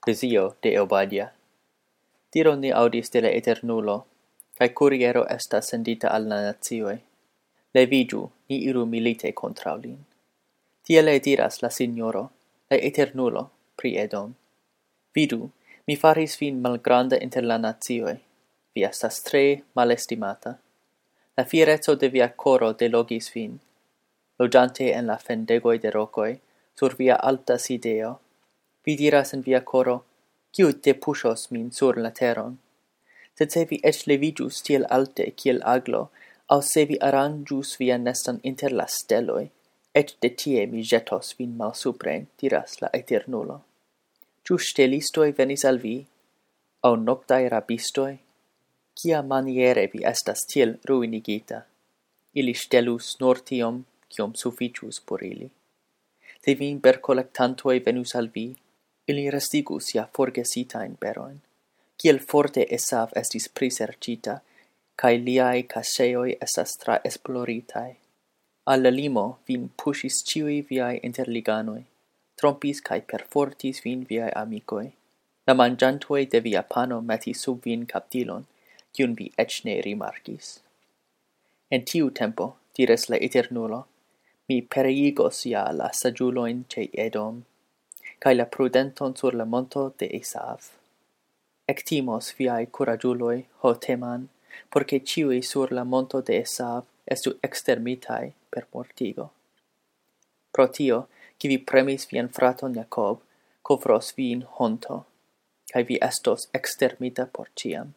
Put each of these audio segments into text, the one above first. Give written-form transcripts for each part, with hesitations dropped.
Visio de Obadia. Diron ni audis de la Eternulo, cae curiero estas sendita al la nazioi. Levigiu, ni iru milite contra lin. Tiele diras la Signoro, la Eternulo, pri Edom. Vidu, mi faris vin malgranda inter la nazioi. Vi estas tre malestimata. La fierezzo de via coro delogis vin. Loggiante en la fendegoi de rocoi, sur via alta sideo, vi diras in via coro, kiu depushos min sur la teron? Sed se vi ec levigius tiel alte kiel aglo, au se vi arangius via nestan inter la steloi, et de tie mi jetos vin mal supren, diras la Eternulo. Ciu stelistoi venis al vi, au noctae rabistoi? Kia maniere vi estas tiel ruinigita? Ili stelus nur tiom, kiom sufficius por ili. Se vin bercollectantoi venus al vi, ili restigus ja forgesitain beroin. Kiel forte Esav estis prisercita, cae liai caseoi estas tra esploritai. Alla limo vin pushis ciui viai interliganoi, trompis cae perfortis vin viai amicoi. La mangiantoi de via pano metis sub vin captilon, cium vi ec ne rimarcis. En tiu tempo, diras la Eternulo, mi periigos ja la sagiuloin ce Edom, cae la prudenton sur la monto de Esav. Ectimos viai curagiuloi, ho Teman, porque ciui sur la monto de Esav estu extermitai per mortigo. Pro tio, qui vi premis vian fraton Jacob, covros vi in honto, cae vi estos extermita por ciam.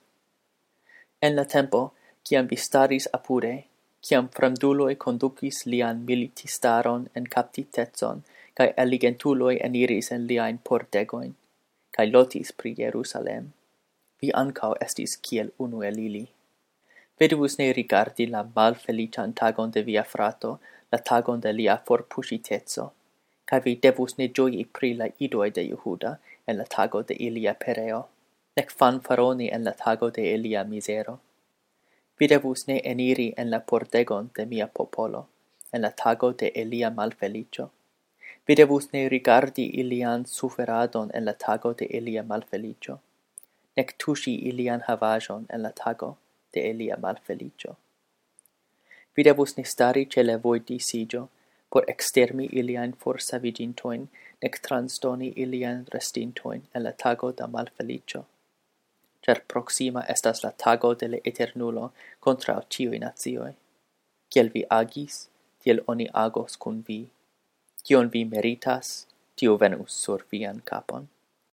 En la tempo, ciam vi staris apude, ciam fremduloi conducis lian militistaron en captitetson, cae eligentuloi eniris en liain pordegoin, cae lotis pri Jerusalem, vi ancao estis kiel unu el ili. Vedevus ne rigardi la malfelician tagon de via frato, la tagon de lia forpusitetso, cae vi devus ne gioii pri la idoi de Jehuda en la tago de ilia pereo, nec fanfaroni en la tago de ilia misero. Vi devus ne eniri en la pordegon de mia popolo, en la tago de ilia malfelicio. Vi devus ne rigardi ilian suferadon en la tago de ilia malfelicio, nec tusi ilian havajon en la tago de ilia malfelicio. Vi devus ne stari ce le voi disigio, por extermi ilian forsavigintoin, nec transdoni ilian restintoin en la tago da malfelicio. Cer proxima estas la tago de le Eternulo contra ciui nazioi. Ciel vi agis, tiel oni agos cun vi. Cion vi meritas, tiu venus sur vian capon.